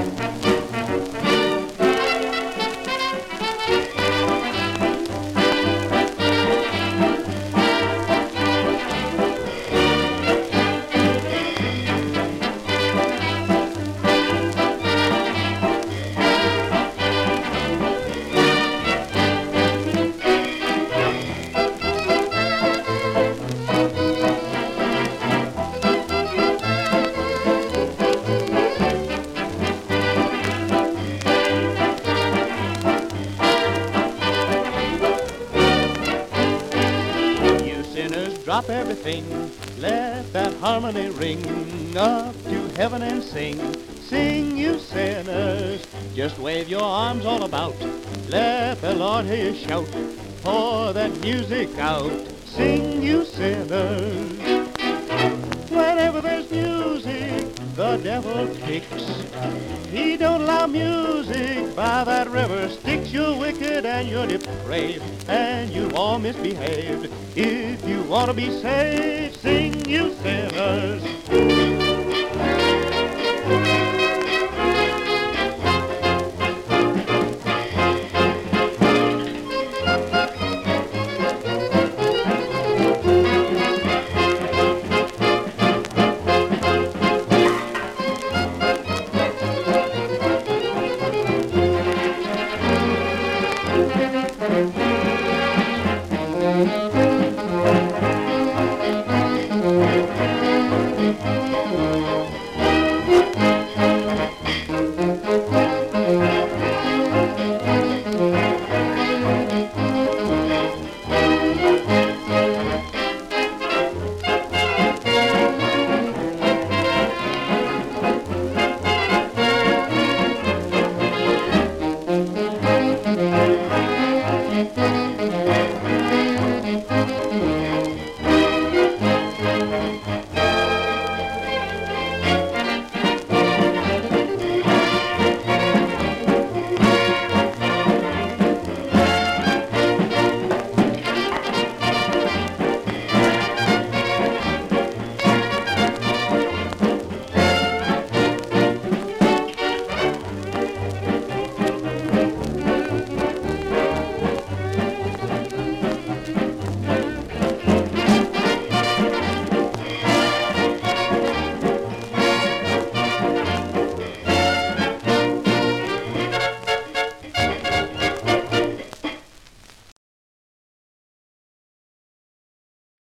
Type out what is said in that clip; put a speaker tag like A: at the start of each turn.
A: Drop everything, let that harmony ring up to heaven and sing. Sing, you sinners, just wave your arms all about. Let the Lord hear you shout, pour that music out. Sing, you sinners. Whenever there's music, the devil kicks. He don't allow music by that river Styx. You're wicked and you're depraved and you all misbehaved. If you want to be saved, sing, you sinners.